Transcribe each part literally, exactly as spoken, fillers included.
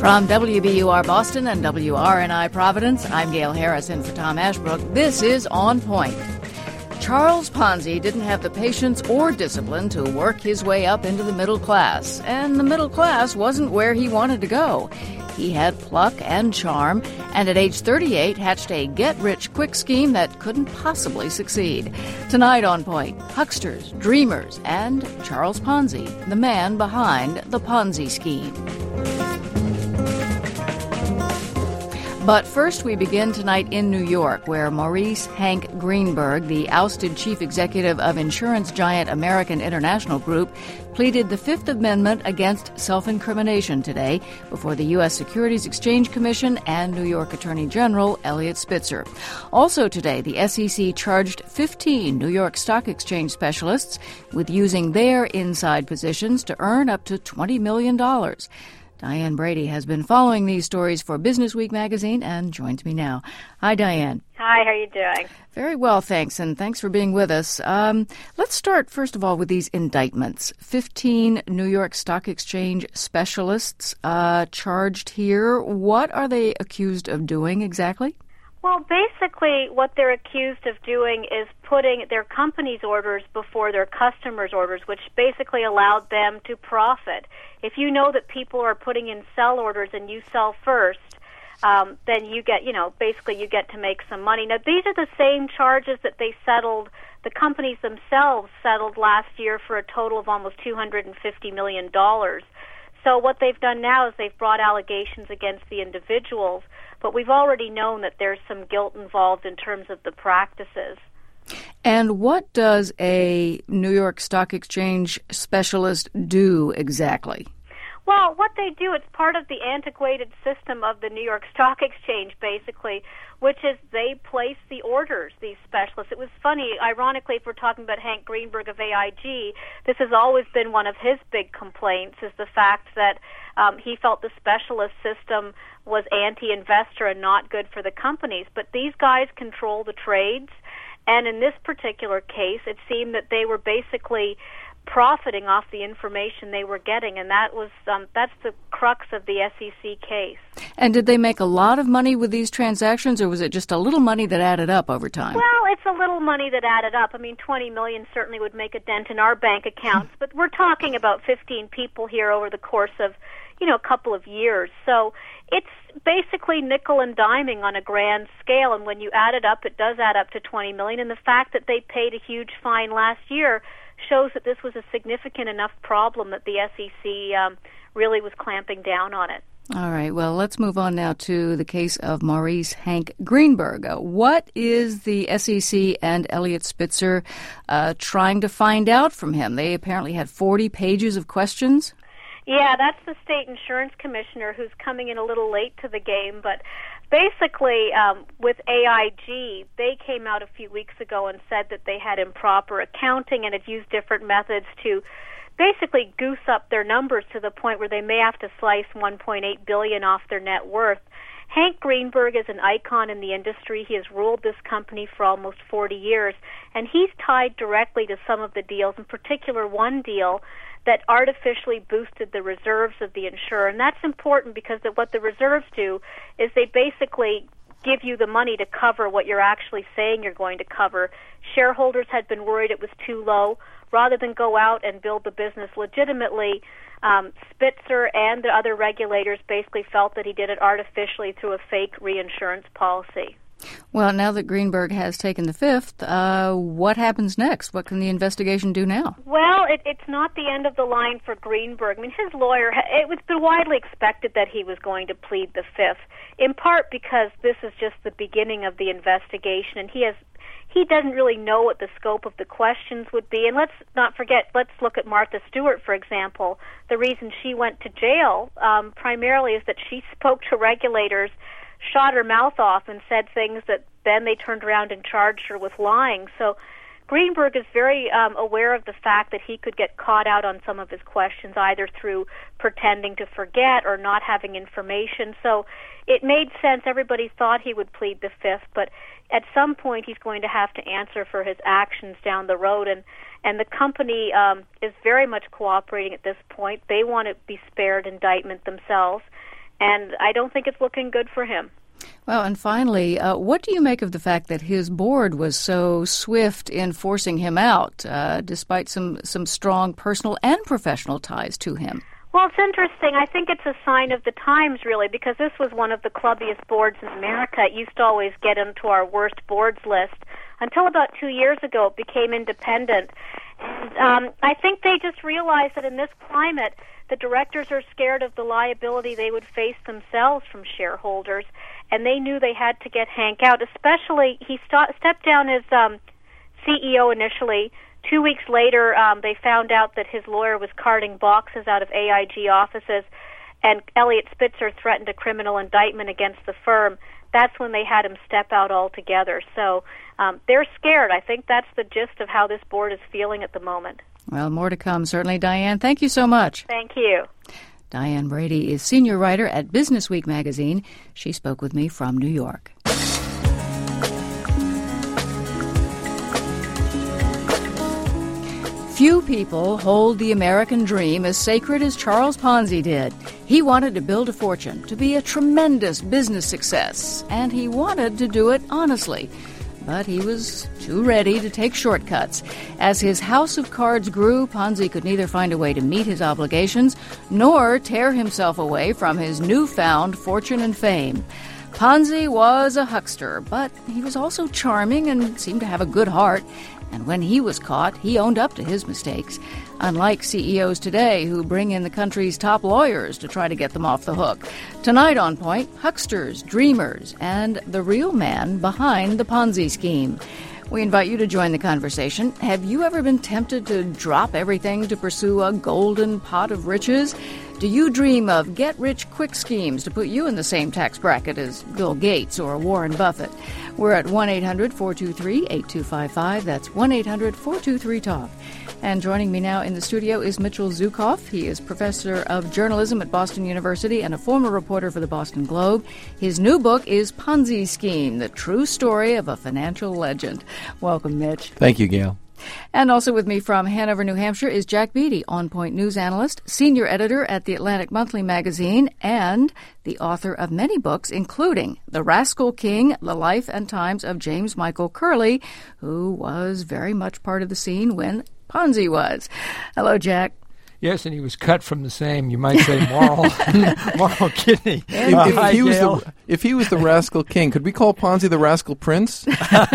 From W B U R Boston and W R N I Providence, I'm Gail Harris in for Tom Ashbrook. This is On Point. Charles Ponzi didn't have the patience or discipline to work his way up into the middle class, and the middle class wasn't where he wanted to go. He had pluck and charm, and at age thirty-eight hatched a get-rich-quick scheme that couldn't possibly succeed. Tonight on Point, hucksters, dreamers, and Charles Ponzi, the man behind the Ponzi scheme. But first, we begin tonight in New York, where Maurice Hank Greenberg, the ousted chief executive of insurance giant American International Group, pleaded the Fifth Amendment against self-incrimination today before the U S Securities Exchange Commission and New York Attorney General Eliot Spitzer. Also today, the S E C charged fifteen New York Stock Exchange specialists with using their inside positions to earn up to twenty million dollars. Diane Brady has been following these stories for Business Week magazine and joins me now. Hi, Diane. Hi, how are you doing? Very well, thanks, and thanks for being with us. Um, let's start, first of all, with these indictments. Fifteen New York Stock Exchange specialists uh, charged here. What are they accused of doing exactly? Well, basically, what they're accused of doing is putting their company's orders before their customers' orders, which basically allowed them to profit. If you know that people are putting in sell orders and you sell first, um, then you get, you know, basically you get to make some money. Now, these are the same charges that they settled, the companies themselves settled last year for a total of almost two hundred fifty million dollars. So what they've done now is they've brought allegations against the individuals, but we've already known that there's some guilt involved in terms of the practices. And what does a New York Stock Exchange specialist do exactly? Well, what they do, it's part of the antiquated system of the New York Stock Exchange, basically, which is they place the orders, these specialists. It was funny, ironically, if we're talking about Hank Greenberg of A I G, this has always been one of his big complaints, is the fact that um, he felt the specialist system was anti-investor and not good for the companies. But these guys control the trades, and in this particular case, it seemed that they were basically profiting off the information they were getting, and that was um, that's the crux of the S E C case. And did they make a lot of money with these transactions, or was it just a little money that added up over time? Well, it's a little money that added up. I mean, twenty million dollars certainly would make a dent in our bank accounts, but we're talking about fifteen people here over the course of, you know, a couple of years. So it's basically nickel and diming on a grand scale, and when you add it up, it does add up to twenty million dollars, and the fact that they paid a huge fine last year shows that this was a significant enough problem that the S E C um, really was clamping down on it. All right. Well, let's move on now to the case of Maurice Hank Greenberg. Uh, what is the S E C and Eliot Spitzer uh, trying to find out from him? They apparently had forty pages of questions. Yeah, that's the state insurance commissioner who's coming in a little late to the game, but basically, um, with A I G, they came out a few weeks ago and said that they had improper accounting and had used different methods to basically goose up their numbers to the point where they may have to slice one point eight billion dollars off their net worth. Hank Greenberg is an icon in the industry. He has ruled this company for almost forty years, and he's tied directly to some of the deals, in particular one deal that artificially boosted the reserves of the insurer. And that's important because the, what the reserves do is they basically give you the money to cover what you're actually saying you're going to cover. Shareholders had been worried it was too low. Rather than go out and build the business legitimately, um, Spitzer and the other regulators basically felt that he did it artificially through a fake reinsurance policy. Well, now that Greenberg has taken the fifth, uh, what happens next? What can the investigation do now? Well, it, it's not the end of the line for Greenberg. I mean, his lawyer, it was been widely expected that he was going to plead the fifth, in part because this is just the beginning of the investigation, and he has he doesn't really know what the scope of the questions would be. And let's not forget, let's look at Martha Stewart, for example. The reason she went to jail um, primarily is that she spoke to regulators, shot her mouth off, and said things that then they turned around and charged her with lying. So Greenberg is very um, aware of the fact that he could get caught out on some of his questions, either through pretending to forget or not having information. So it made sense. Everybody thought he would plead the fifth, but at some point he's going to have to answer for his actions down the road. And, and the company um, is very much cooperating at this point. They want to be spared indictment themselves. and I don't think it's looking good for him. Well, and finally, uh, what do you make of the fact that his board was so swift in forcing him out, uh, despite some, some strong personal and professional ties to him? Well, it's interesting. I think it's a sign of the times, really, because this was one of the clubbiest boards in America. It used to always get into our worst boards list. Until about two years ago, it became independent. And um, I think they just realized that in this climate, the directors are scared of the liability they would face themselves from shareholders, and they knew they had to get Hank out. Especially, he st- stepped down as um, C E O initially. Two weeks later, um, they found out that his lawyer was carting boxes out of A I G offices, and Elliot Spitzer threatened a criminal indictment against the firm. That's when they had him step out altogether. So um, they're scared. I think that's the gist of how this board is feeling at the moment. Well, more to come, certainly. Diane, thank you so much. Thank you. Diane Brady is senior writer at Business Week magazine. She spoke with me from New York. Few people hold the American dream as sacred as Charles Ponzi did. He wanted to build a fortune, to be a tremendous business success, and he wanted to do it honestly. But he was too ready to take shortcuts. As his house of cards grew, Ponzi could neither find a way to meet his obligations nor tear himself away from his newfound fortune and fame. Ponzi was a huckster, but he was also charming and seemed to have a good heart. And when he was caught, he owned up to his mistakes. Unlike C E Os today who bring in the country's top lawyers to try to get them off the hook. Tonight on Point, hucksters, dreamers, and the real man behind the Ponzi scheme. We invite you to join the conversation. Have you ever been tempted to drop everything to pursue a golden pot of riches? Do you dream of get-rich-quick schemes to put you in the same tax bracket as Bill Gates or Warren Buffett? We're at one eight hundred four two three eight two five five. That's one eight hundred four two three talk. And joining me now in the studio is Mitchell Zuckoff. He is professor of journalism at Boston University and a former reporter for the Boston Globe. His new book is Ponzi Scheme, the true story of a financial legend. Welcome, Mitch. Thank you, Gail. And also with me from Hanover, New Hampshire, is Jack Beatty, On Point news analyst, senior editor at the Atlantic Monthly magazine, and the author of many books, including The Rascal King, The Life and Times of James Michael Curley, who was very much part of the scene when Ponzi was. Hello, Jack. Yes, and he was cut from the same, you might say, moral moral kidney. If, Uh, if, hi, he was Gail. the, if he was the Rascal King, could we call Ponzi the Rascal Prince?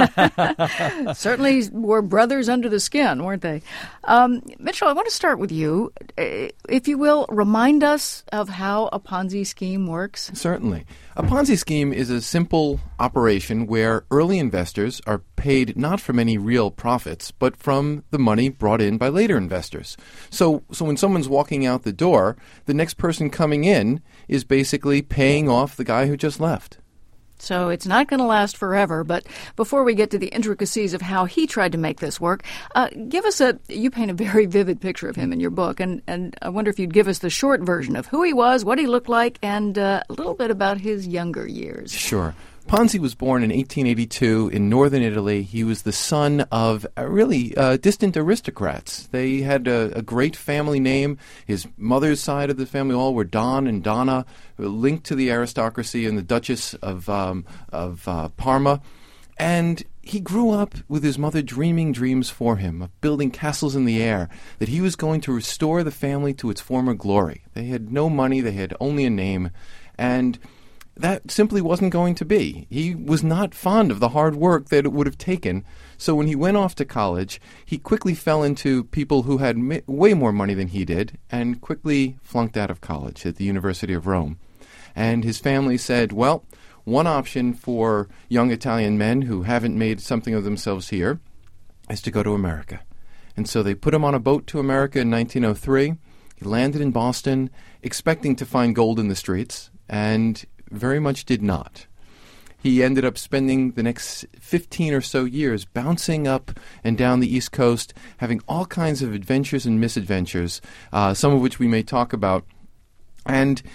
Certainly were brothers under the skin, weren't they? Um, Mitchell, I want to start with you. Uh, If you will, remind us of how a Ponzi scheme works. Certainly. A Ponzi scheme is a simple operation where early investors are paid not from any real profits, but from the money brought in by later investors. So, so when someone's walking out the door, the next person coming in is basically paying off the guy who just left. So it's not going to last forever, but before we get to the intricacies of how he tried to make this work, uh, give us a, you paint a very vivid picture of him in your book, and, and I wonder if you'd give us the short version of who he was, what he looked like, and uh, a little bit about his younger years. Sure. Ponzi was born in eighteen eighty-two in northern Italy. He was the son of uh, really uh, distant aristocrats. They had a, a great family name. His mother's side of the family all were Don and Donna, linked to the aristocracy and the Duchess of, um, of uh, Parma. And he grew up with his mother dreaming dreams for him of building castles in the air, that he was going to restore the family to its former glory. They had no money. They had only a name. And that simply wasn't going to be. He was not fond of the hard work that it would have taken. So when he went off to college, he quickly fell into people who had ma- way more money than he did and quickly flunked out of college at the University of Rome. And his family said, well, one option for young Italian men who haven't made something of themselves here is to go to America. And so they put him on a boat to America in nineteen oh three. He landed in Boston, expecting to find gold in the streets, and very much did not. He ended up spending the next fifteen or so years bouncing up and down the East Coast, having all kinds of adventures and misadventures, uh, some of which we may talk about. And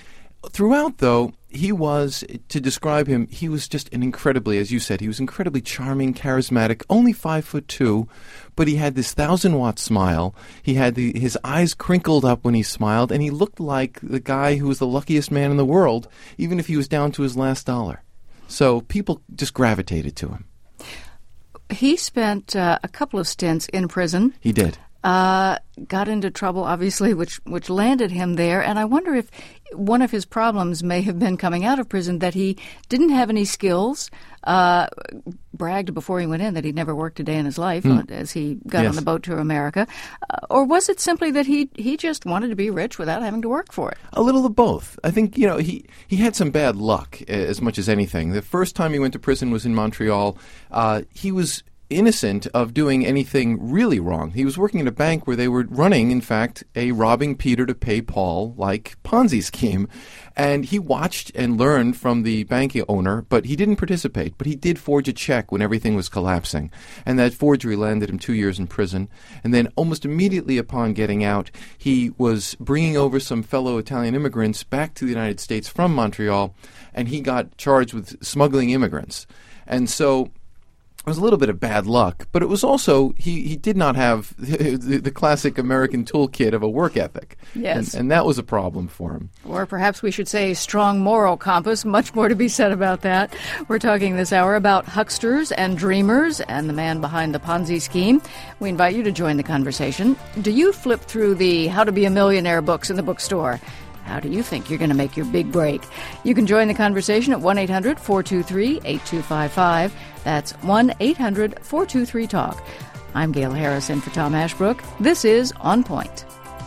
Throughout, though, he was, to describe him, he was just an incredibly, as you said, he was incredibly charming, charismatic, only five foot two, but he had this thousand-watt smile. He had the, his eyes crinkled up when he smiled, and he looked like the guy who was the luckiest man in the world, even if he was down to his last dollar. So people just gravitated to him. He spent uh, a couple of stints in prison. He did. Uh, got into trouble, obviously, which which landed him there. And I wonder if one of his problems may have been coming out of prison that he didn't have any skills, uh, bragged before he went in that he'd never worked a day in his life mm. as he got yes. on the boat to America. Uh, or was it simply that he, he just wanted to be rich without having to work for it? A little of both. I think, you know, he, he had some bad luck as much as anything. The first time he went to prison was in Montreal. Uh, he was innocent of doing anything really wrong. He was working at a bank where they were running, in fact, a robbing Peter to pay Paul like Ponzi scheme. And he watched and learned from the bank owner, but he didn't participate. But he did forge a check when everything was collapsing. And that forgery landed him two years in prison. And then almost immediately upon getting out, he was bringing over some fellow Italian immigrants back to the United States from Montreal, and he got charged with smuggling immigrants. And so it was a little bit of bad luck, but it was also, he, he did not have the, the, the classic American toolkit of a work ethic. Yes. And, and that was a problem for him. Or perhaps we should say strong moral compass. Much more to be said about that. We're talking this hour about hucksters and dreamers and the man behind the Ponzi scheme. We invite you to join the conversation. Do you flip through the How to Be a Millionaire books in the bookstore? How do you think you're going to make your big break? You can join the conversation at one eight hundred four two three eight two five five. That's one eight hundred four two three talk. I'm Gail Harrison for Tom Ashbrook. This is On Point.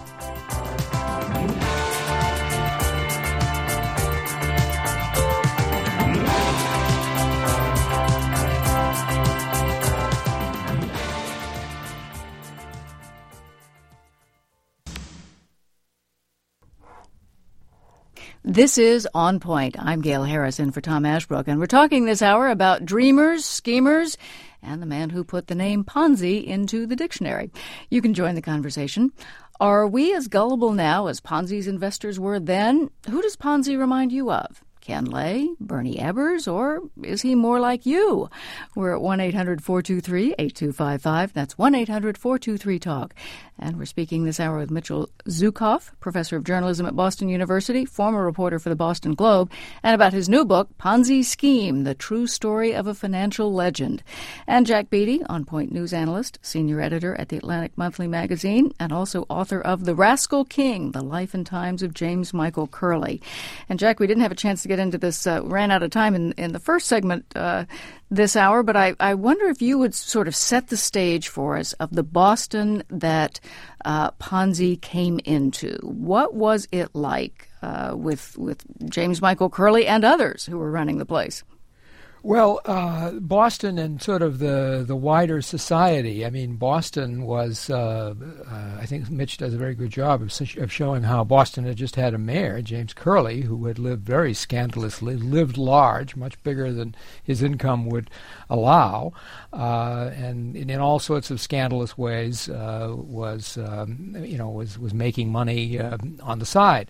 This is On Point. I'm Gail Harrison for Tom Ashbrook, and we're talking this hour about dreamers, schemers, and the man who put the name Ponzi into the dictionary. You can join the conversation. Are we as gullible now as Ponzi's investors were then? Who does Ponzi remind you of? Ken Lay, Bernie Ebbers, or is he more like you? We're at one eight hundred four two three eight two five five. That's one eight hundred four two three talk. And we're speaking this hour with Mitchell Zukoff, professor of journalism at Boston University, former reporter for the Boston Globe, and about his new book, Ponzi Scheme, The True Story of a Financial Legend. And Jack Beatty, On Point news analyst, senior editor at the Atlantic Monthly magazine, and also author of The Rascal King, The Life and Times of James Michael Curley. And Jack, we didn't have a chance to get into this, uh, ran out of time in, in the first segment uh, this hour, but I, I wonder if you would sort of set the stage for us of the Boston that uh, Ponzi came into. What was it like uh, with with James Michael Curley and others who were running the place? Well, uh, Boston and sort of the, the wider society. I mean, Boston was, uh, uh, I think Mitch does a very good job of, of showing how Boston had just had a mayor, James Curley, who had lived very scandalously, lived large, much bigger than his income would allow, uh, and, and in all sorts of scandalous ways uh, was, um, you know, was, was making money uh, on the side.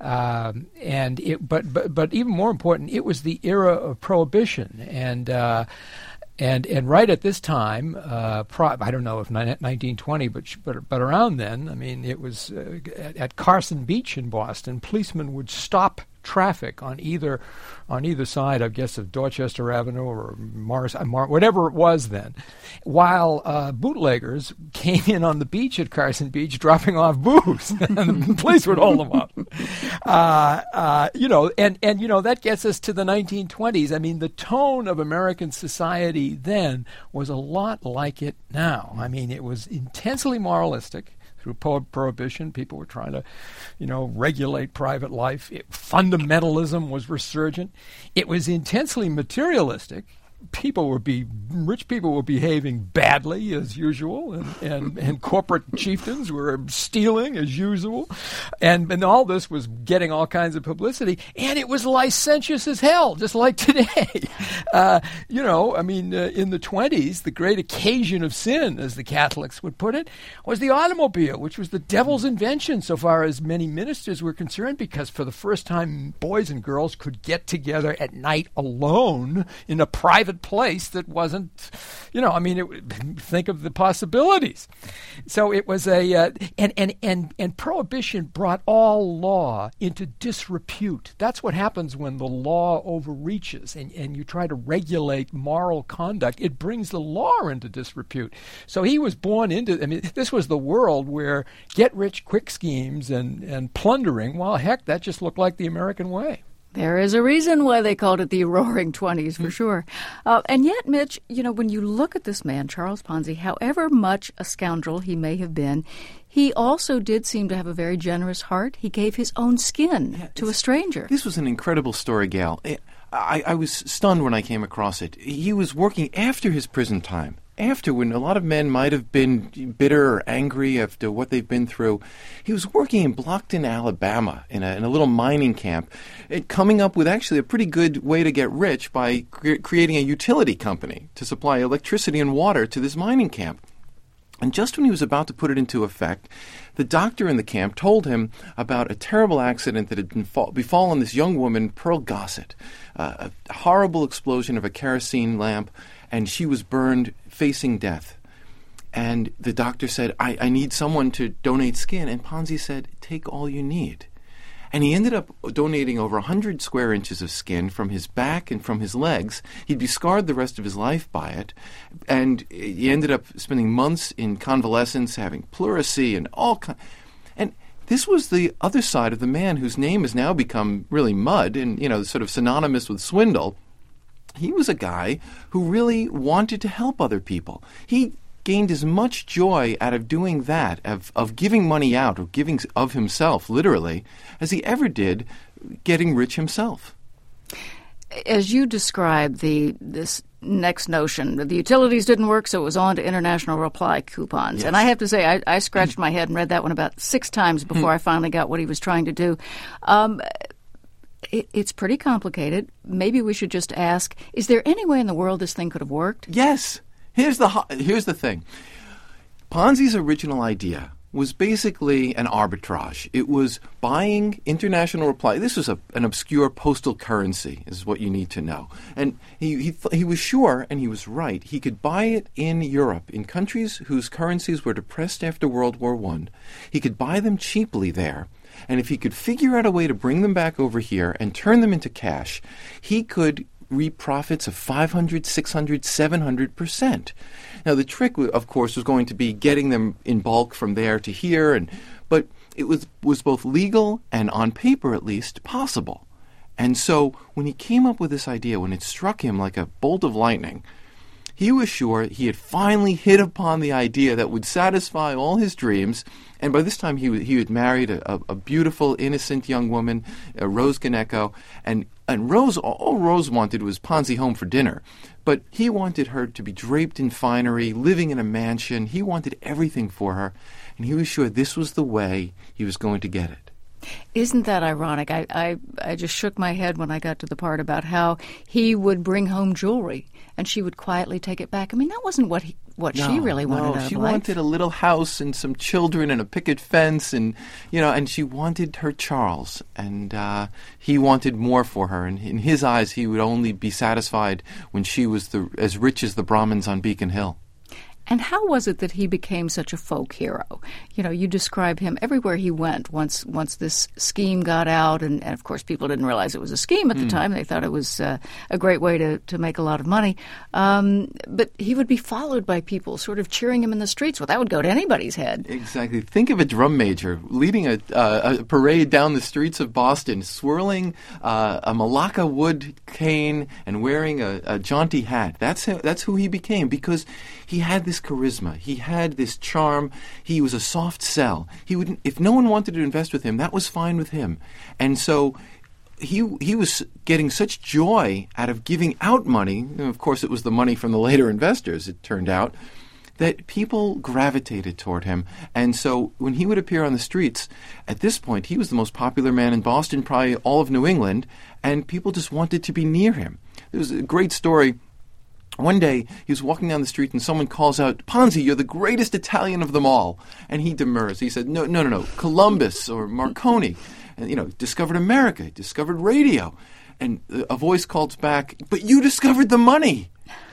Um, and it, but, but, but even more important, it was the era of Prohibition. And uh, and and right at this time, uh, pro- I don't know if nineteen twenty, but but but around then, I mean, it was uh, at, at Carson Beach in Boston. Policemen would stop traffic on either on either side, I guess, of Dorchester Avenue or Morris, Mar- whatever it was then, while uh, bootleggers came in on the beach at Carson Beach dropping off booze, and the police would hold them up. Uh, uh, you know, and, and you know that gets us to the nineteen twenties. I mean, the tone of American society then was a lot like it now. I mean, it was intensely moralistic. Through pro- prohibition, people were trying to, you know, regulate private life. It, fundamentalism was resurgent. It was intensely materialistic. people were be rich people were behaving badly as usual, and, and, and corporate chieftains were stealing as usual, and and all this was getting all kinds of publicity, and it was licentious as hell, just like today. Uh, you know, I mean, uh, in the twenties, the great occasion of sin, as the Catholics would put it, was the automobile, which was the devil's invention so far as many ministers were concerned, because for the first time, boys and girls could get together at night alone in a private place that wasn't, you know, I mean, it, think of the possibilities. So it was a, uh, and, and, and, and prohibition brought all law into disrepute. That's what happens when the law overreaches and, and you try to regulate moral conduct. It brings the law into disrepute. So he was born into, I mean, this was the world where get-rich-quick schemes and, and plundering, well, heck, that just looked like the American way. There is a reason why they called it the Roaring Twenties, for sure. Uh, and yet, Mitch, you know, when you look at this man, Charles Ponzi, however much a scoundrel he may have been, he also did seem to have a very generous heart. He gave his own skin yeah, to a stranger. This was an incredible story, Gail. I, I was stunned when I came across it. He was working after his prison time. After, when a lot of men might have been bitter or angry after what they've been through, he was working in Blockton, Alabama, in a, in a little mining camp, it, coming up with actually a pretty good way to get rich by cre- creating a utility company to supply electricity and water to this mining camp. And just when he was about to put it into effect, the doctor in the camp told him about a terrible accident that had been fall- befallen this young woman, Pearl Gossett, uh, a horrible explosion of a kerosene lamp, and she was burned facing death. And the doctor said, I, I need someone to donate skin. And Ponzi said, take all you need. And he ended up donating over one hundred square inches of skin from his back and from his legs. He'd be scarred the rest of his life by it. And he ended up spending months in convalescence, having pleurisy and all kinds. And this was the other side of the man whose name has now become really mud and, you know, sort of synonymous with swindle. He was a guy who really wanted to help other people. He gained as much joy out of doing that, of, of giving money out, of giving of himself, literally, as he ever did getting rich himself. As you describe the this next notion, the utilities didn't work, so it was on to international reply coupons. Yes. And I have to say, I, I scratched my head and read that one about six times before I finally got what he was trying to do. Um It, it's pretty complicated. Maybe we should just ask, is there any way in the world this thing could have worked? Yes. Here's the ho- here's the thing. Ponzi's original idea was basically an arbitrage. It was buying international reply. This was a, an obscure postal currency, is what you need to know. And he he, th- he was sure, and he was right, he could buy it in Europe, in countries whose currencies were depressed after World War One. He could buy them cheaply there. And if he could figure out a way to bring them back over here and turn them into cash, he could reap profits of five hundred, six hundred, seven hundred percent. Now, the trick, of course, was going to be getting them in bulk from there to here, and but it was, was both legal and, on paper at least, possible. And so when he came up with this idea, when it struck him like a bolt of lightning, he was sure he had finally hit upon the idea that would satisfy all his dreams. And by this time, he he had married a, a, a beautiful, innocent young woman, uh, Rose Gnecco. And, and Rose, all Rose wanted was Ponzi home for dinner. But he wanted her to be draped in finery, living in a mansion. He wanted everything for her. And he was sure this was the way he was going to get it. Isn't that ironic? I, I, I just shook my head when I got to the part about how he would bring home jewelry and she would quietly take it back. I mean, that wasn't what he, what no, she really wanted no, out of she life. wanted a little house and some children and a picket fence, and you know, and she wanted her Charles, and uh, he wanted more for her. And in his eyes, he would only be satisfied when she was the, as rich as the Brahmins on Beacon Hill. And how was it that he became such a folk hero? You know, you describe him everywhere he went once once this scheme got out. And, and of course, people didn't realize it was a scheme at the mm. time. They thought it was uh, a great way to, to make a lot of money. Um, but he would be followed by people sort of cheering him in the streets. Well, that would go to anybody's head. Exactly. Think of a drum major leading a, uh, a parade down the streets of Boston, swirling uh, a Malacca wood cane and wearing a, a jaunty hat. That's how, that's who he became, because he had this charisma. He had this charm. He was a soft sell. He would, if no one wanted to invest with him, that was fine with him. And so he he was getting such joy out of giving out money, and of course it was the money from the later investors, it turned out, that people gravitated toward him. And so when he would appear on the streets, at this point, he was the most popular man in Boston, probably all of New England, and people just wanted to be near him. There was a great story. One day, he was walking down the street and someone calls out, "Ponzi, you're the greatest Italian of them all." And he demurs. He said, no, no, no, no, Columbus or Marconi, and, you know, discovered America, discovered radio. And a voice called back, "But you discovered the money."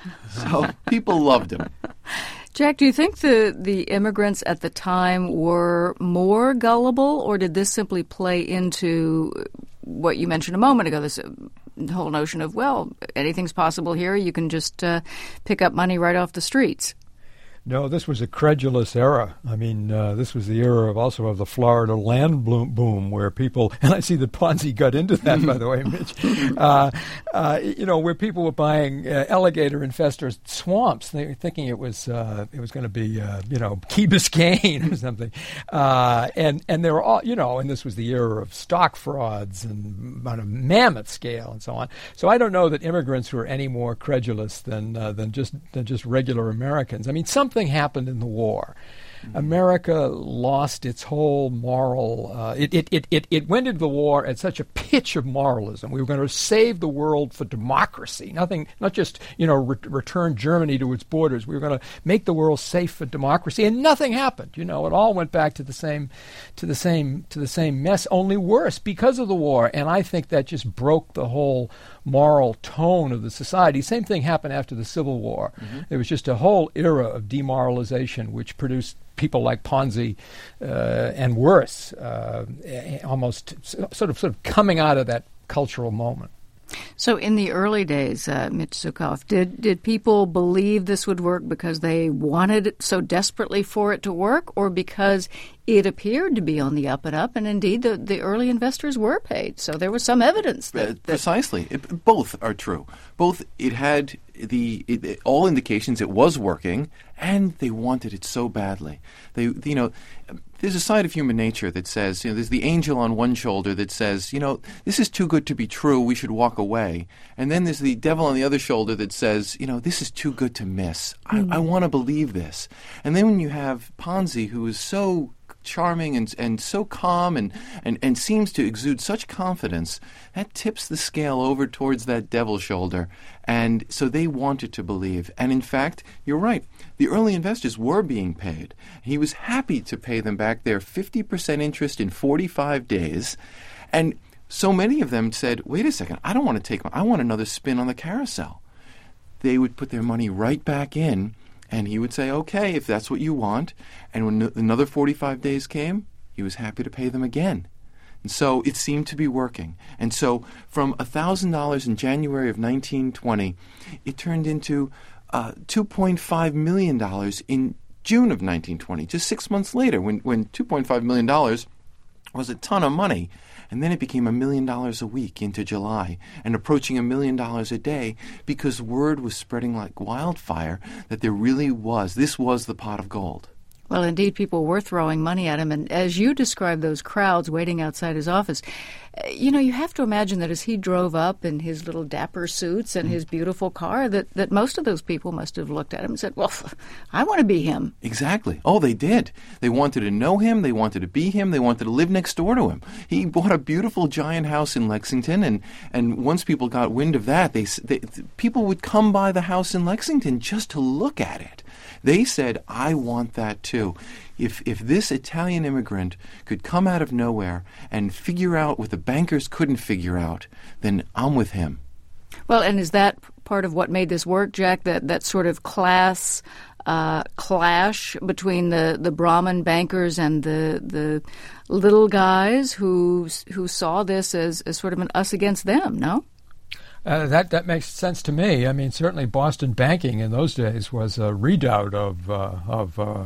So people loved him. Jack, do you think the, the immigrants at the time were more gullible, or did this simply play into what you mentioned a moment ago, this whole notion of, well, anything's possible here, you can just uh, pick up money right off the streets? No, this was a credulous era. I mean, uh, this was the era of also of the Florida land boom, boom where people, and I see that Ponzi got into that, by the way, Mitch, uh, uh, you know, where people were buying uh, alligator infested swamps. They were thinking it was uh, it was going to be, uh, you know, Key Biscayne or something. Uh, and, and they were all, you know, and this was the era of stock frauds and on a mammoth scale and so on. So I don't know that immigrants were any more credulous than uh, than just than just regular Americans. I mean, something happened in the war. Mm-hmm. America lost its whole moral. Uh, it, it, it, it, it went into the war at such a pitch of moralism. We were going to save the world for democracy. Nothing, not just you know re- return Germany to its borders. We were going to make the world safe for democracy, and nothing happened. You know, it all went back to the same, to the same, to the same mess. Only worse because of the war. And I think that just broke the whole moral tone of the society. Same thing happened after the Civil War. Mm-hmm. There was just a whole era of demoralization, which produced people like Ponzi uh, and worse, uh, almost sort of sort of coming out of that cultural moment. So in the early days, uh, Mitch Zuckow, did, did people believe this would work because they wanted it so desperately for it to work, or because it appeared to be on the up and up, and indeed the, the early investors were paid? So there was some evidence that... Uh, precisely. It, both are true. Both, it had the it, it, all indications it was working, and they wanted it so badly. They, you know... There's a side of human nature that says, you know, there's the angel on one shoulder that says, you know, this is too good to be true, we should walk away. And then there's the devil on the other shoulder that says, you know, this is too good to miss. Mm-hmm. I, I want to believe this. And then when you have Ponzi, who is so charming and and so calm and, and, and seems to exude such confidence, that tips the scale over towards that devil shoulder. And so they wanted to believe. And in fact, you're right, the early investors were being paid. He was happy to pay them back their fifty percent interest in forty-five days. And so many of them said, wait a second, I don't want to take my, I want another spin on the carousel. They would put their money right back in, and he would say, okay, if that's what you want. And when another forty-five days came, he was happy to pay them again. And so it seemed to be working. And so from one thousand dollars in January of nineteen twenty, it turned into uh, two point five million dollars in June of nineteen twenty, just six months later, when, when two point five million dollars was a ton of money. And then it became a million dollars a week into July and approaching a million dollars a day, because word was spreading like wildfire that there really was, this was the pot of gold. Well, indeed, people were throwing money at him. And as you described those crowds waiting outside his office, you know, you have to imagine that as he drove up in his little dapper suits and mm. his beautiful car, that, that most of those people must have looked at him and said, well, I want to be him. Exactly. Oh, they did. They wanted to know him. They wanted to be him. They wanted to live next door to him. He bought a beautiful giant house in Lexington, and, and once people got wind of that, they, they people would come by the house in Lexington just to look at it. They said, I want that too. If if this Italian immigrant could come out of nowhere and figure out what the bankers couldn't figure out, then I'm with him. Well, and is that part of what made this work, Jack, that, that sort of class uh, clash between the, the Brahmin bankers and the the little guys who who saw this as, as sort of an us against them, no? Uh, that that makes sense to me. I mean, certainly Boston banking in those days was a redoubt of uh, of uh,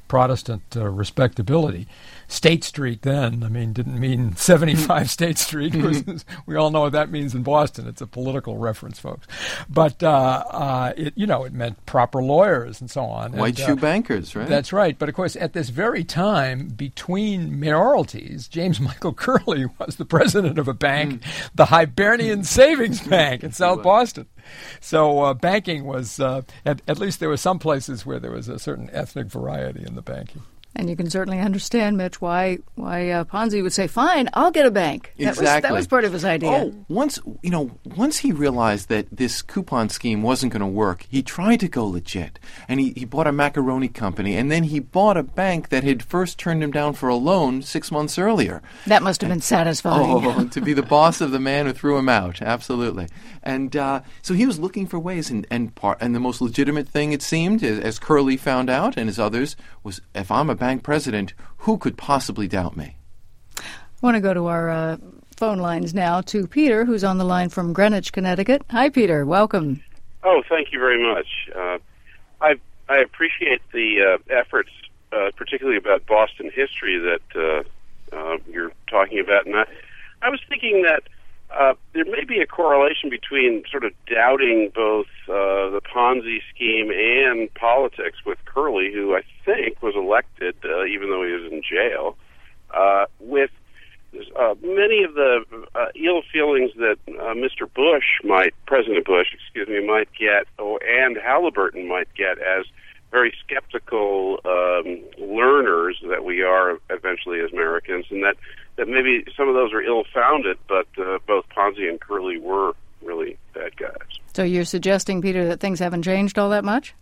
Protestant uh, respectability. State Street then, I mean, didn't mean seventy-five State Street. We all know what that means in Boston. It's a political reference, folks. But, uh, uh, it, you know, it meant proper lawyers and so on. White and, shoe uh, bankers, right? That's right. But, of course, at this very time, between mayoralties, James Michael Curley was the president of a bank, mm. the Hibernian Savings Bank in South Boston. So uh, banking was, uh, at, at least there were some places where there was a certain ethnic variety in the banking. And you can certainly understand, Mitch, why why uh, Ponzi would say, "Fine, I'll get a bank." That exactly. was, that was part of his idea. Oh, once you know, once he realized that this coupon scheme wasn't going to work, he tried to go legit, and he, he bought a macaroni company, and then he bought a bank that had first turned him down for a loan six months earlier. That must have and, been satisfying. Oh, to be the boss of the man who threw him out, absolutely. And uh, so he was looking for ways, and and, part, and the most legitimate thing, it seemed, as, as Curley found out, and as others, was if I'm a bank president, who could possibly doubt me? I want to go to our uh, phone lines now to Peter, who's on the line from Greenwich, Connecticut. Hi, Peter. Welcome. Oh, thank you very much. Uh, I I appreciate the uh, efforts, uh, particularly about Boston history, that uh, uh, you're talking about. And I, I was thinking that uh, there may be a correlation between sort of doubting both uh, the Ponzi scheme and politics with Curley, who I think was elected, uh, even though he was in jail, uh, with uh, many of the uh, ill feelings that uh, Mister Bush might, President Bush, excuse me, might get, or, and Halliburton might get as very skeptical um, learners that we are eventually as Americans, and that, that maybe some of those are ill-founded, but uh, both Ponzi and Curley were really bad guys. So you're suggesting, Peter, that things haven't changed all that much?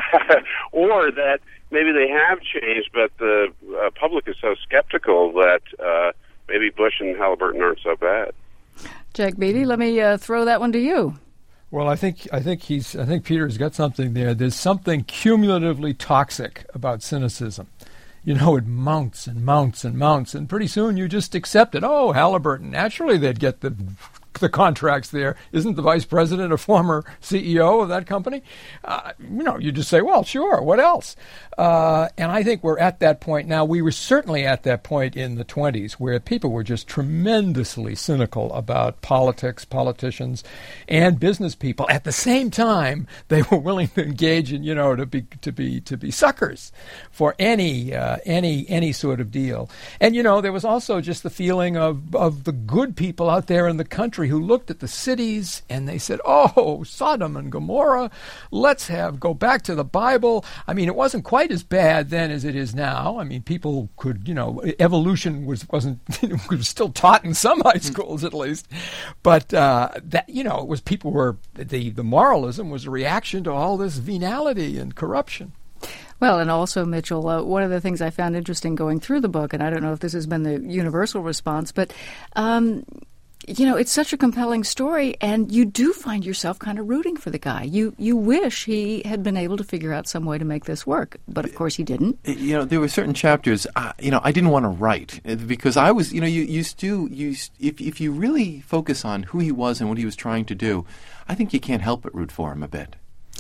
Or that maybe they have changed, but the uh, public is so skeptical that uh, maybe Bush and Halliburton aren't so bad. Jack Beatty, let me uh, throw that one to you. Well, I think I think he's I think Peter's got something there. There's something cumulatively toxic about cynicism. You know, it mounts and mounts and mounts, and pretty soon you just accept it. Oh, Halliburton, naturally they'd get the the contracts there. Isn't the vice president a former C E O of that company? Uh, you know, you just say, well, sure, what else? Uh, and I think we're at that point now. We were certainly at that point in the twenties where people were just tremendously cynical about politics, politicians, and business people. At the same time, they were willing to engage in, you know, to be to be to be suckers for any uh, any any sort of deal. And you know, there was also just the feeling of of the good people out there in the country who looked at the cities and they said, oh, Sodom and Gomorrah, let's have go back to the Bible. I mean, it wasn't quite as bad then as it is now. I mean, people could, you know, evolution was, wasn't, was still taught in some high schools at least. But uh, that, you know, it was people were, the, the moralism was a reaction to all this venality and corruption. Well, and also, Mitchell, uh, one of the things I found interesting going through the book, and I don't know if this has been the universal response, but um, you know, it's such a compelling story, and you do find yourself kind of rooting for the guy. You you wish he had been able to figure out some way to make this work, but of course he didn't. You know, there were certain chapters, uh, you know, I didn't want to write because I was, you know, you you do you if if you really focus on who he was and what he was trying to do, I think you can't help but root for him a bit.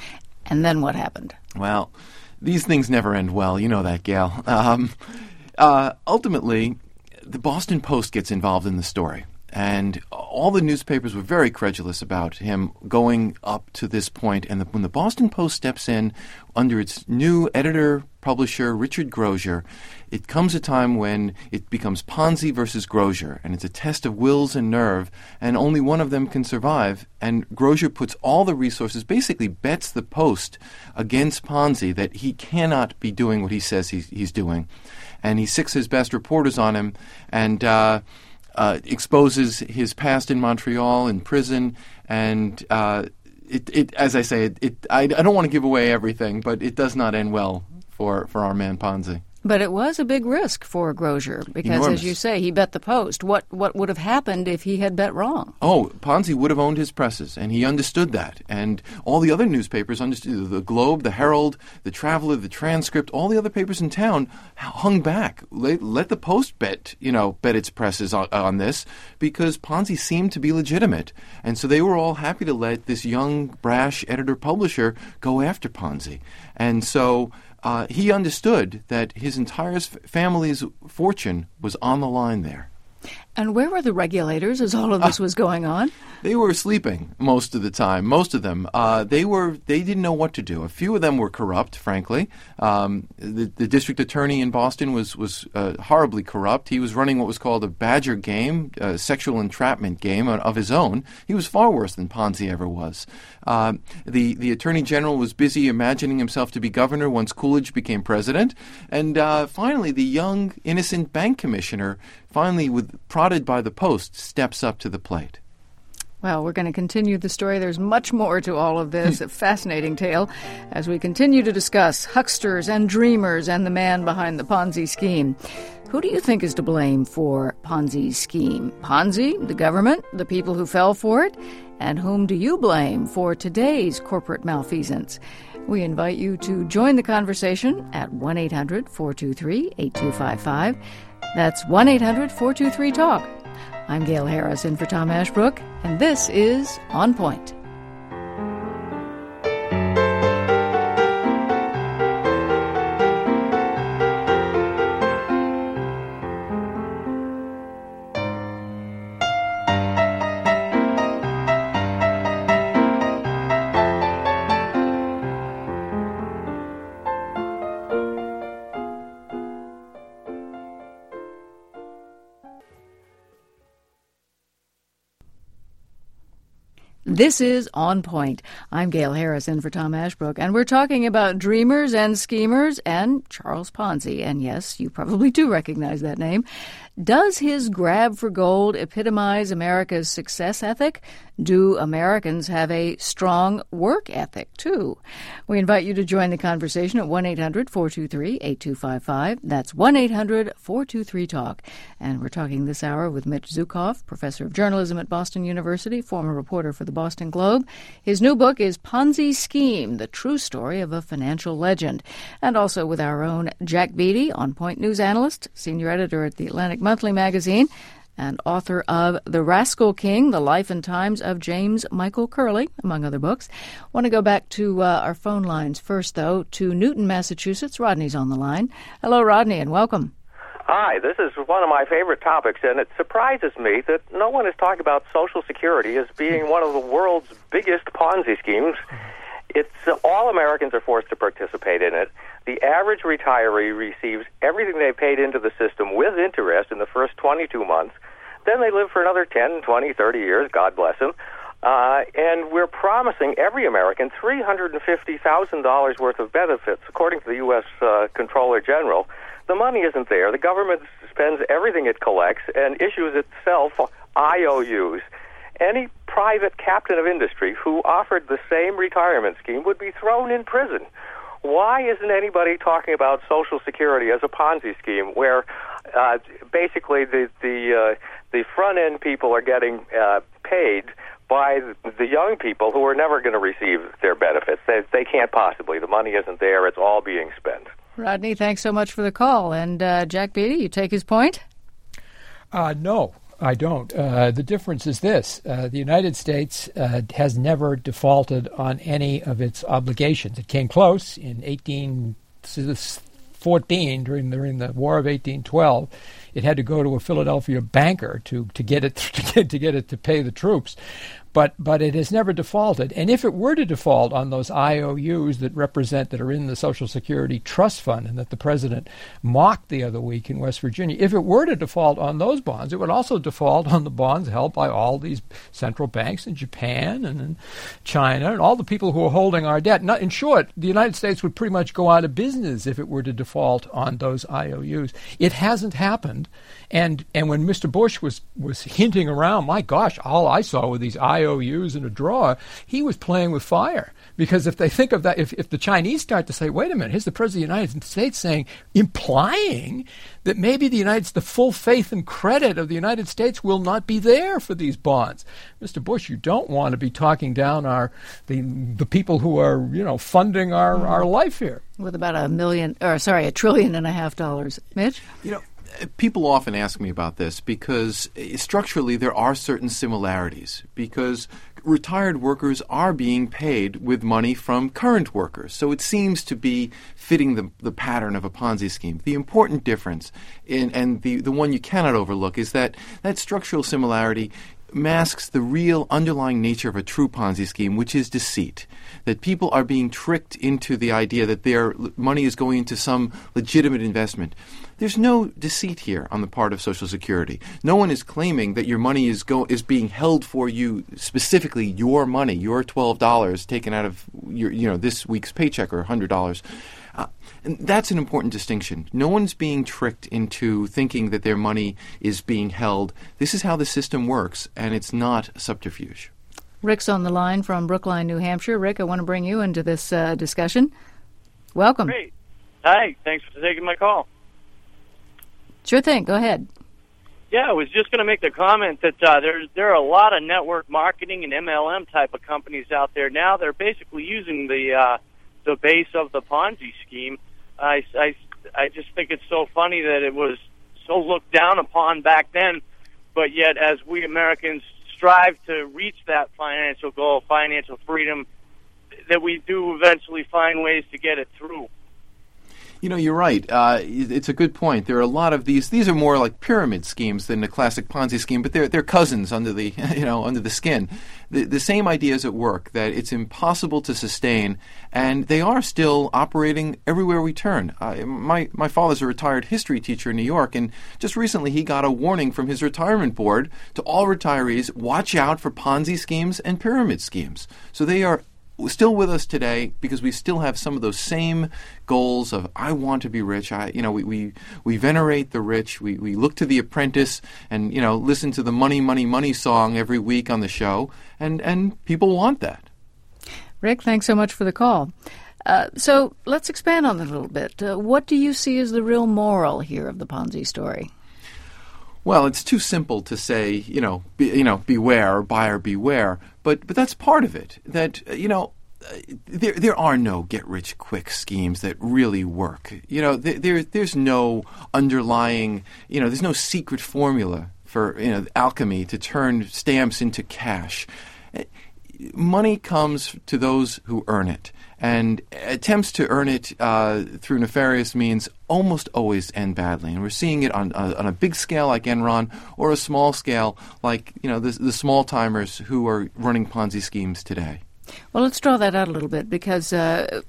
And then what happened? Well, these things never end well. You know that, Gail. Um, uh, ultimately, the Boston Post gets involved in the story. And all the newspapers were very credulous about him going up to this point. And the, when the Boston Post steps in under its new editor-publisher, Richard Grosier, it comes a time when it becomes Ponzi versus Grosier. And it's a test of wills and nerve, and only one of them can survive. And Grosier puts all the resources, basically bets the Post against Ponzi that he cannot be doing what he says he's, he's doing. And he sicks his best reporters on him, and uh, Uh, exposes his past in Montreal in prison, and uh, it, it, as I say, it, it, I, I don't want to give away everything, but it does not end well for, for our man Ponzi. But it was a big risk for Grosier because, Enormous. As you say, he bet the Post. What what would have happened if he had bet wrong? Oh, Ponzi would have owned his presses, and he understood that. And all the other newspapers understood. The Globe, the Herald, the Traveler, the Transcript, all the other papers in town hung back. Let, let the Post bet, you know, bet its presses on, on this because Ponzi seemed to be legitimate. And so they were all happy to let this young, brash editor-publisher go after Ponzi. And so uh, he understood that his entire f- family's fortune was on the line there. And where were the regulators as all of this was going on? They were sleeping most of the time. Most of them, uh, they were. They didn't know what to do. A few of them were corrupt, frankly. Um, the, the district attorney in Boston was was uh, horribly corrupt. He was running what was called a badger game, a sexual entrapment game of his own. He was far worse than Ponzi ever was. Uh, the the attorney general was busy imagining himself to be governor once Coolidge became president, and uh, finally, the young innocent bank commissioner, finally, with prodded by the Post, steps up to the plate. Well, we're going to continue the story. There's much more to all of this, a fascinating tale, as we continue to discuss hucksters and dreamers and the man behind the Ponzi scheme. Who do you think is to blame for Ponzi's scheme? Ponzi, the government, the people who fell for it? And whom do you blame for today's corporate malfeasance? We invite you to join the conversation at one eight hundred four two three eight two five five. That's one eight hundred four two three talk. I'm Gail Harris in for Tom Ashbrook, and this is On Point. This is On Point. I'm Gail Harris in for Tom Ashbrook, and we're talking about dreamers and schemers and Charles Ponzi. And yes, you probably do recognize that name. Does his grab for gold epitomize America's success ethic? Do Americans have a strong work ethic, too? We invite you to join the conversation at one eight hundred four two three eight two five five. That's one eight hundred four two three talk. And we're talking this hour with Mitch Zukoff, professor of journalism at Boston University, former reporter for the Boston Globe. His new book is Ponzi Scheme, the true story of a financial legend. And also with our own Jack Beatty, On Point news analyst, senior editor at the Atlantic Monthly magazine, and author of The Rascal King, The Life and Times of James Michael Curley, among other books. I want to go back to uh, our phone lines first, though, to Newton, Massachusetts. Rodney's on the line. Hello, Rodney, and welcome. Hi, this is one of my favorite topics, and it surprises me that no one is talking about Social Security as being one of the world's biggest Ponzi schemes. It's uh, all Americans are forced to participate in it. The average retiree receives everything they paid into the system with interest in the first twenty-two months. Then they live for another ten, twenty, thirty years, God bless them. Uh, and we're promising every American three hundred fifty thousand dollars worth of benefits, according to the U S Uh, Comptroller General. The money isn't there. The government spends everything it collects and issues itself I O Us. Any private captain of industry who offered the same retirement scheme would be thrown in prison. Why isn't anybody talking about Social Security as a Ponzi scheme where uh, basically the the, uh, the front-end people are getting uh, paid by the young people who are never going to receive their benefits? They, they can't possibly. The money isn't there. It's all being spent. Rodney, thanks so much for the call. And uh, Jack Beatty, you take his point? Uh, no, I don't. Uh, the difference is this. Uh, the United States uh, has never defaulted on any of its obligations. It came close in eighteen fourteen during, during the War of eighteen twelve. It had to go to a Philadelphia banker to, to get it to get, to get it to pay the troops. But but it has never defaulted. And if it were to default on those I O Us that represent, that are in the Social Security Trust Fund and that the president mocked the other week in West Virginia, if it were to default on those bonds, it would also default on the bonds held by all these central banks in Japan and in China and all the people who are holding our debt. Not, in short, the United States would pretty much go out of business if it were to default on those I O Us. It hasn't happened. And and when Mister Bush was, was hinting around, my gosh, all I saw were these I O Us in a drawer, he was playing with fire. Because if they think of that, if, if the Chinese start to say, wait a minute, here's the President of the United States saying, implying that maybe the United the full faith and credit of the United States will not be there for these bonds. Mister Bush, you don't want to be talking down our the the people who are, you know, funding our, our life here. With about a million, or sorry, a trillion and a half dollars. Mitch? You know, people often ask me about this because structurally there are certain similarities because retired workers are being paid with money from current workers. So it seems to be fitting the, the pattern of a Ponzi scheme. The important difference, in, and the, the one you cannot overlook, is that that structural similarity masks the real underlying nature of a true Ponzi scheme, which is deceit. That people are being tricked into the idea that their money is going into some legitimate investment. There's no deceit here on the part of Social Security. No one is claiming that your money is go is being held for you, specifically your money, your twelve dollars taken out of your you know this week's paycheck or one hundred dollars. Uh, and that's an important distinction. No one's being tricked into thinking that their money is being held. This is how the system works, and it's not subterfuge. Rick's on the line from Brookline, New Hampshire. Rick, I want to bring you into this uh, discussion. Welcome. Great. Hi. Thanks for taking my call. Sure thing. Go ahead. Yeah, I was just going to make the comment that uh, there, there are a lot of network marketing and M L M type of companies out there now. They're basically using the uh, the base of the Ponzi scheme. I, I, I just think it's so funny that it was so looked down upon back then, but yet as we Americans strive to reach that financial goal, financial freedom, that we do eventually find ways to get it through. You know, you're right. Uh, it's a good point. There are a lot of these. These are more like pyramid schemes than the classic Ponzi scheme, but they're they're cousins under the you know under the skin. The the same ideas at work, that it's impossible to sustain, and they are still operating everywhere we turn. Uh, my my father's a retired history teacher in New York, and just recently he got a warning from his retirement board to all retirees: watch out for Ponzi schemes and pyramid schemes. So they are still with us today because we still have some of those same goals of I want to be rich. I, you know, we, we, we venerate the rich. We, we look to The Apprentice and, you know, listen to the money, money, money song every week on the show. And, and people want that. Rick, thanks so much for the call. Uh, so let's expand on that a little bit. Uh, what do you see as the real moral here of the Ponzi story? Well, it's too simple to say, you know, be, you know, beware or buyer beware, but but that's part of it. That uh, you know, uh, there there are no get-rich-quick schemes that really work. You know, there, there there's no underlying, you know, there's no secret formula for you know alchemy to turn stamps into cash. Money comes to those who earn it. And attempts to earn it uh, through nefarious means almost always end badly. And we're seeing it on, uh, on a big scale like Enron or a small scale like, you know, the, the small-timers who are running Ponzi schemes today. Well, let's draw that out a little bit because uh,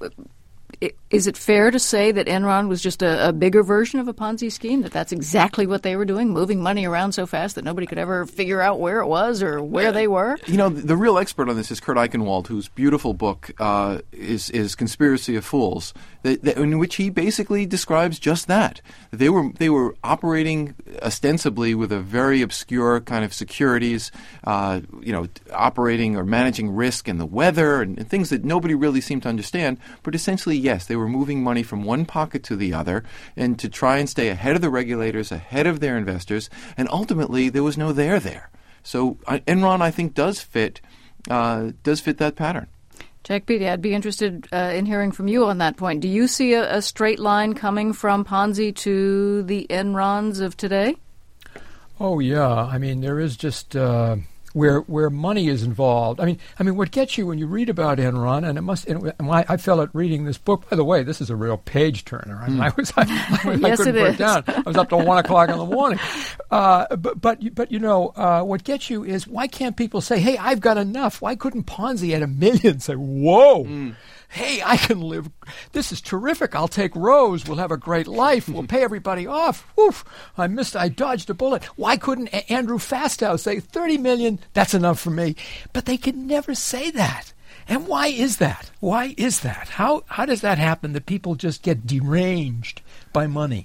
is it fair to say that Enron was just a, a bigger version of a Ponzi scheme, that that's exactly what they were doing, moving money around so fast that nobody could ever figure out where it was or where uh, they were? You know, the, the real expert on this is Kurt Eichenwald, whose beautiful book uh, is, is Conspiracy of Fools, that, that, in which he basically describes just that. They were they were operating ostensibly with a very obscure kind of securities, uh, you know, operating or managing risk and the weather and, and things that nobody really seemed to understand, but essentially, yes, they were moving money from one pocket to the other and to try and stay ahead of the regulators, ahead of their investors, and ultimately there was no there there. So uh, Enron, I think, does fit uh, does fit that pattern. Jack Beatty, I'd be interested uh, in hearing from you on that point. Do you see a, a straight line coming from Ponzi to the Enrons of today? Oh, yeah. I mean, there is just... Uh Where where money is involved. I mean, I mean, what gets you when you read about Enron, and it must. And I, I felt it reading this book. By the way, this is a real page turner. I, mean, mm. I was, I, I, yes, I couldn't it put is. it down. I was up till one o'clock in the morning. Uh, but but but you know, uh, what gets you is why can't people say, "Hey, I've got enough"? Why couldn't Ponzi at a million say, "Whoa"? Mm. Hey, I can live. This is terrific. I'll take Rose. We'll have a great life. We'll pay everybody off. Woof! I missed. I dodged a bullet. Why couldn't a- Andrew Fastow say thirty million? That's enough for me. But they could never say that. And why is that? Why is that? How how does that happen? That people just get deranged by money.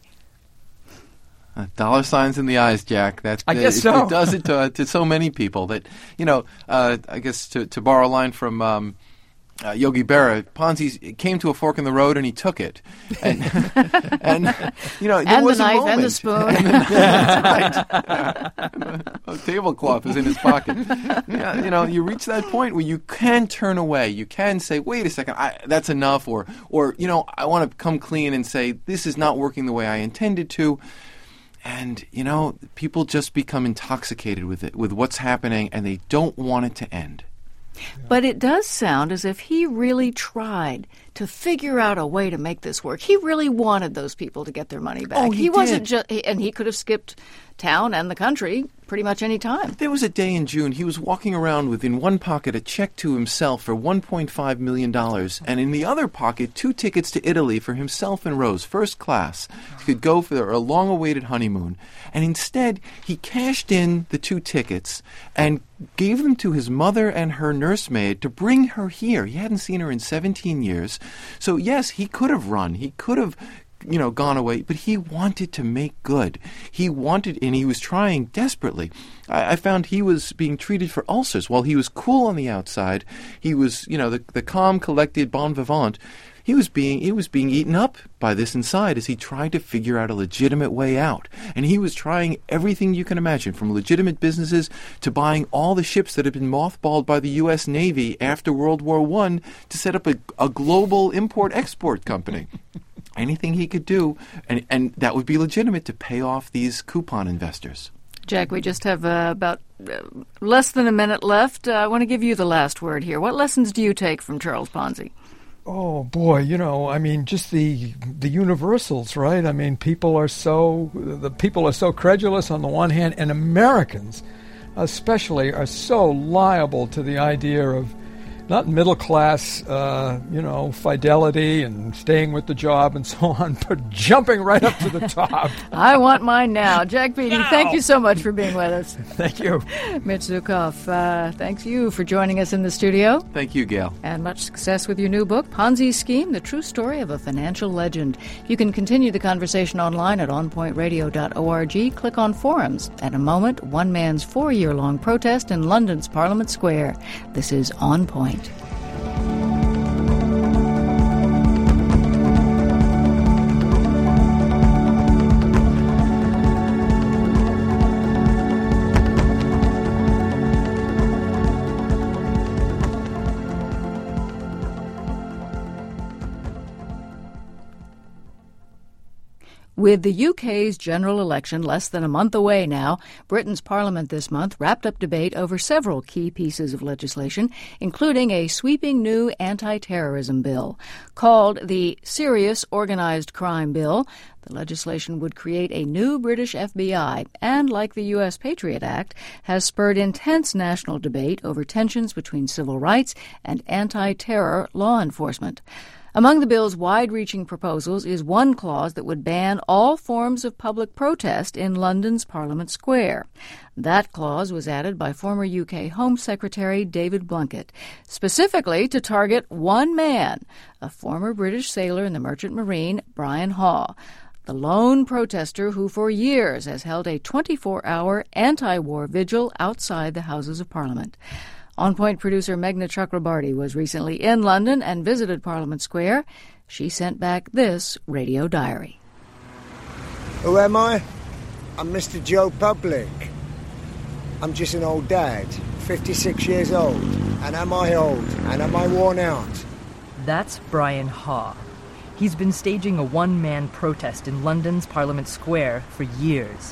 Uh, dollar signs in the eyes, Jack. That's I guess it, so. It does it to, to so many people that you know. Uh, I guess to to borrow a line from. Um, Uh, Yogi Berra, Ponzi came to a fork in the road and he took it, and, and you know, there and was the a knife moment. and the spoon. And the, that's right. A tablecloth is in his pocket. Yeah, you know, you reach that point where you can turn away. You can say, "Wait a second, I, that's enough," or, or you know, I want to come clean and say, "This is not working the way I intended to." And, you know, people just become intoxicated with it, with what's happening, and they don't want it to end. But it does sound as if he really tried to figure out a way to make this work. He really wanted those people to get their money back. Oh, he, he wasn't did. just, and he could have skipped town and the country pretty much any time. There was a day in June he was walking around with in one pocket a check to himself for one point five million dollars, and in the other pocket two tickets to Italy for himself and Rose, first class. He could go for a long-awaited honeymoon. And instead, he cashed in the two tickets and gave them to his mother and her nursemaid to bring her here. He hadn't seen her in seventeen years. So, yes, he could have run. He could have you know, gone away, but he wanted to make good. He wanted, and he was trying desperately. I, I found he was being treated for ulcers. While he was cool on the outside, he was, you know, the, the calm, collected, bon vivant. He was being he was being eaten up by this inside as he tried to figure out a legitimate way out. And he was trying everything you can imagine, from legitimate businesses to buying all the ships that had been mothballed by the U S Navy after World War One to set up a, a global import-export company. Anything he could do, and, and that would be legitimate to pay off these coupon investors. Jack, we just have uh, about uh, less than a minute left. Uh, I want to give you the last word here. What lessons do you take from Charles Ponzi? Oh, boy, you know, I mean, just the the universals, right? I mean, people are so, the people are so credulous on the one hand, and Americans especially are so liable to the idea of not middle class, uh, you know, fidelity and staying with the job and so on, but jumping right up to the top. I want mine now. Jack Beatty, now. Thank you so much for being with us. Thank you. Mitch Zukoff, uh, thanks you for joining us in the studio. Thank you, Gail. And much success with your new book, Ponzi Scheme, The True Story of a Financial Legend. You can continue the conversation online at on point radio dot org. Click on Forums. At a moment, one man's four-year-long protest in London's Parliament Square. This is On Point. With the U K's general election less than a month away now, Britain's Parliament this month wrapped up debate over several key pieces of legislation, including a sweeping new anti-terrorism bill. Called the Serious Organised Crime Bill, the legislation would create a new British F B I and, like the U S Patriot Act, has spurred intense national debate over tensions between civil rights and anti-terror law enforcement. Among the bill's wide-reaching proposals is one clause that would ban all forms of public protest in London's Parliament Square. That clause was added by former U K Home Secretary David Blunkett, specifically to target one man, a former British sailor in the Merchant Marine, Brian Haw, the lone protester who for years has held a twenty-four hour anti-war vigil outside the Houses of Parliament. On Point producer Meghna Chakrabarty was recently in London and visited Parliament Square. She sent back this radio diary. Who am I? I'm Mister Joe Public. I'm just an old dad, fifty-six years old. And am I old? And am I worn out? That's Brian Haw. He's been staging a one-man protest in London's Parliament Square for years.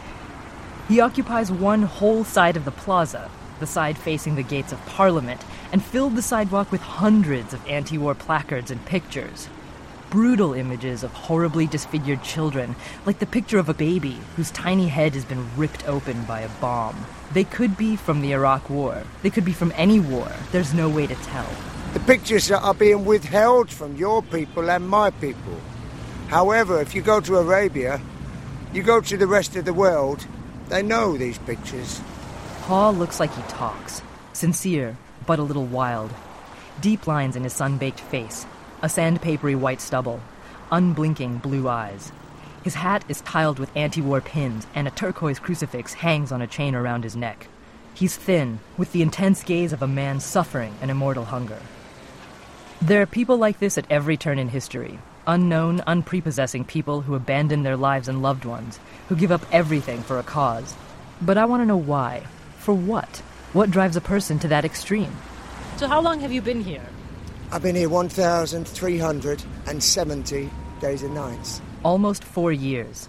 He occupies one whole side of the plaza, the side facing the gates of Parliament, and filled the sidewalk with hundreds of anti-war placards and pictures. Brutal images of horribly disfigured children, like the picture of a baby whose tiny head has been ripped open by a bomb. They could be from the Iraq War. They could be from any war. There's no way to tell. The pictures are being withheld from your people and my people. However, if you go to Arabia, you go to the rest of the world, they know these pictures. Haw looks like he talks. Sincere, but a little wild. Deep lines in his sun-baked face. A sandpapery white stubble. Unblinking blue eyes. His hat is tiled with anti-war pins, and a turquoise crucifix hangs on a chain around his neck. He's thin, with the intense gaze of a man suffering an immortal hunger. There are people like this at every turn in history. Unknown, unprepossessing people who abandon their lives and loved ones, who give up everything for a cause. But I want to know why. For what? What drives a person to that extreme? So how long have you been here? I've been here one thousand three hundred seventy days and nights. Almost four years.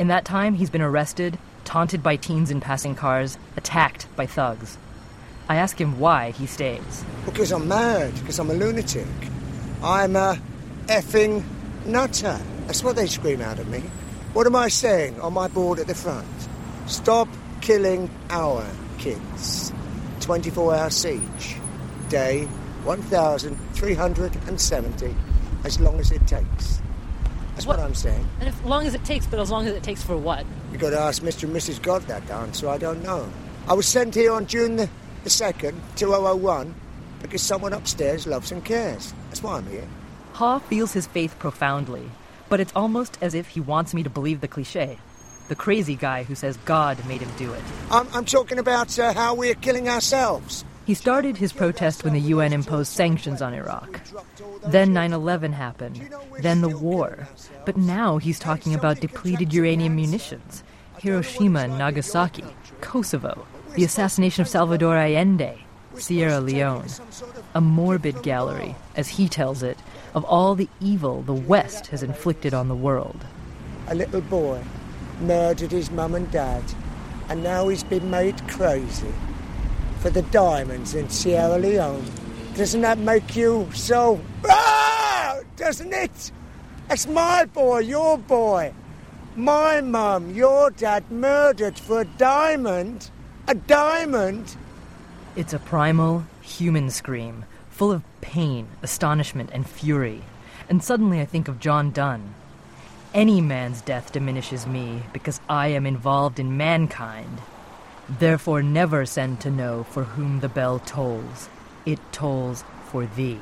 In that time, he's been arrested, taunted by teens in passing cars, attacked by thugs. I ask him why he stays. Because I'm mad, because I'm a lunatic. I'm a effing nutter. That's what they scream out at me. What am I saying on my board at the front? Stop killing our kids. twenty-four hour siege. Day one thousand three hundred seventy, as long as it takes. That's what, what I'm saying. And as long as it takes, but as long as it takes for what? You've got to ask Mister and Missus God that answer. I don't know. I was sent here on June the, the second, two thousand one, because someone upstairs loves and cares. That's why I'm here. Ha feels his faith profoundly, but it's almost as if he wants me to believe the cliché. The crazy guy who says God made him do it. I'm, I'm talking about uh, how we're killing ourselves. He started his protest when the U N imposed sanctions on Iraq. Then nine eleven happened. Then the war. But now he's talking about depleted uranium munitions, Hiroshima and Nagasaki, Kosovo, the assassination of Salvador Allende, Sierra Leone. A morbid gallery, as he tells it, of all the evil the West has inflicted on the world. A little boy murdered his mum and dad, and now he's been made crazy for the diamonds in Sierra Leone. Doesn't that make you so... Ah! Doesn't it? That's my boy, your boy. My mum, your dad murdered for a diamond. A diamond? It's a primal, human scream, full of pain, astonishment, and fury. And suddenly I think of John Donne. Any man's death diminishes me, because I am involved in mankind. Therefore never send to know for whom the bell tolls. It tolls for thee.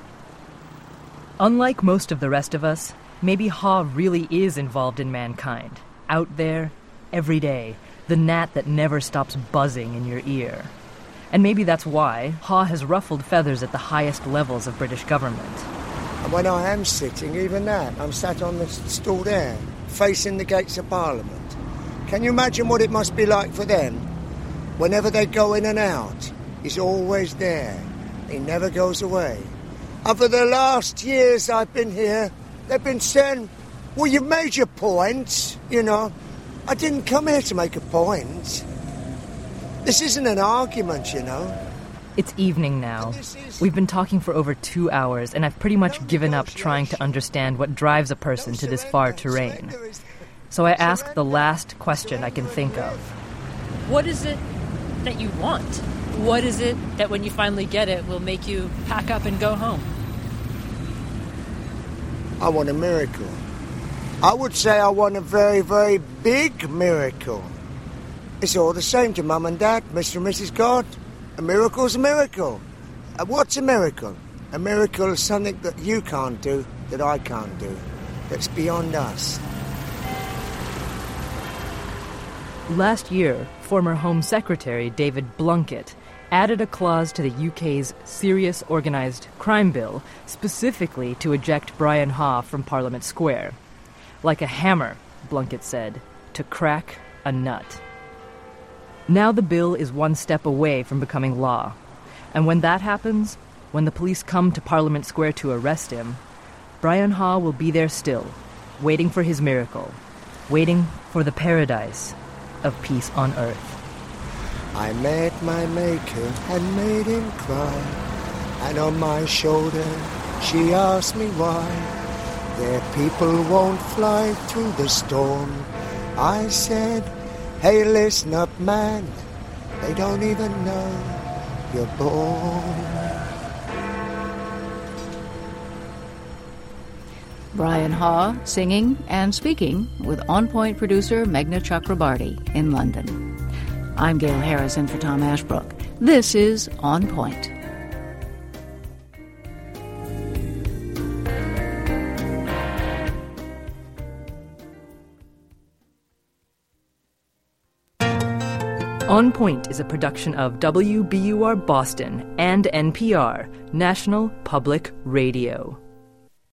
Unlike most of the rest of us, maybe Ha really is involved in mankind. Out there, every day, the gnat that never stops buzzing in your ear. And maybe that's why Ha has ruffled feathers at the highest levels of British government. And when I am sitting, even that, I'm sat on the stool there, facing the gates of Parliament. Can you imagine what it must be like for them? Whenever they go in and out, he's always there. He never goes away. And for the last years I've been here, they've been saying, well, you've made your point, you know. I didn't come here to make a point. This isn't an argument, you know. It's evening now. We've been talking for over two hours, and I've pretty much given up trying to understand what drives a person to this far terrain. So I ask the last question I can think of. What is it that you want? What is it that when you finally get it will make you pack up and go home? I want a miracle. I would say I want a very, very big miracle. It's all the same to Mum and Dad, Mister and Missus God. A miracle's a miracle. Uh, what's a miracle? A miracle is something that you can't do, that I can't do, that's beyond us. Last year, former Home Secretary David Blunkett added a clause to the U K's Serious Organised Crime Bill specifically to eject Brian Ha from Parliament Square. Like a hammer, Blunkett said, to crack a nut. Now the bill is one step away from becoming law. And when that happens, when the police come to Parliament Square to arrest him, Brian Ha will be there still, waiting for his miracle, waiting for the paradise of peace on earth. I met my maker and made him cry, and on my shoulder she asked me why their people won't fly through the storm. I said, hey, listen up, man, they don't even know you're born. Brian Ha singing and speaking with On Point producer Meghna Chakrabarti in London. I'm Gail Harrison for Tom Ashbrook. This is On Point. On Point is a production of W B U R Boston and N P R, National Public Radio.